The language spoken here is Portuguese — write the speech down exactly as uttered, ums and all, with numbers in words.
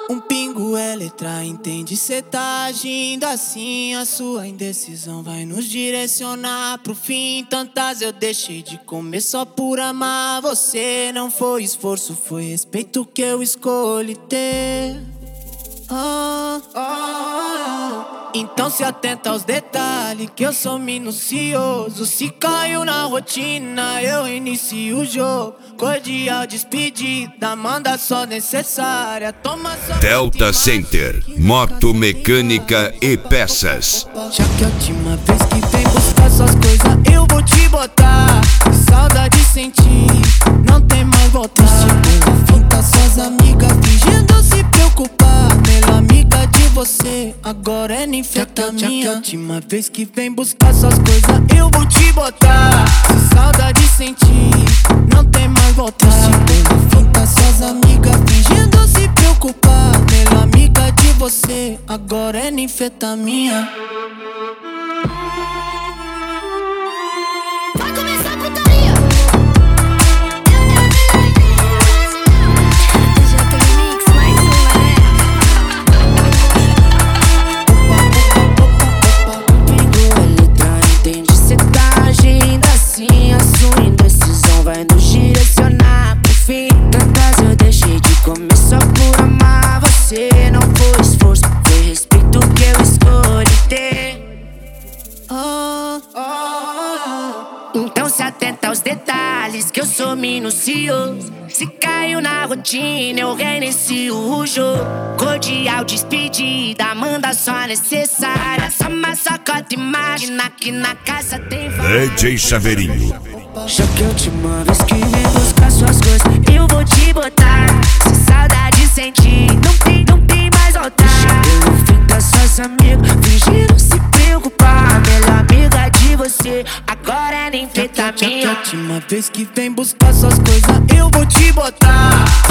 Um pingo é letra, entende? Cê tá agindo assim, a sua indecisão vai nos direcionar pro fim. Tantas eu deixei de comer só por amar você. Não foi esforço, foi respeito que eu escolhi ter. Ah, ah, ah. Então se atenta aos detalhes, que eu sou minucioso. Se caiu na rotina, eu inicio o jogo. Cordial despedida, manda só necessária. Toma só Delta Center, moto mecânica e peças. Já que a última vez que vem buscar suas coisas, eu vou te botar. Que saudade sentir, não tem mais voltar. Pela finta, suas amigas fingindo se preocupar. Melhor amiga de você, agora é ninfetamina. Já que a última vez que vem buscar suas coisas, eu vou te botar. Se saudade sentir, não tem mais voltar. Pela finta, suas amigas fingindo se preocupar. Melhor amiga de você, agora é ninfetamina. Vai começar a putaria. Já tô remix, mais um, né? Pingo é letra, entende? Cê tá agindo assim, a sua indecisão vai nos direcionar pro fim. Tantas eu deixei de comer só por amar você. Não foi esforço, foi respeito que eu escolhi ter. Ah, ah, ah. Então se atenta aos detalhes, que eu sou minucioso. Se caiu na rotina, eu reinicio o jogo. Cordial despedida, manda só necessária. Só uma sacota, imagina que na casa tem várias. D J Chaveirinho. Já que a última vez que vem buscar suas coisas, eu vou te botar. Se saudade sentir, não tem, não tem mais voltar. Pelo fim das suas amigas, fingindo se preocupar. Melhor amiga de você, agora é nem feita Já que a minha. última vez que vem buscar suas coisas, eu vou te botar.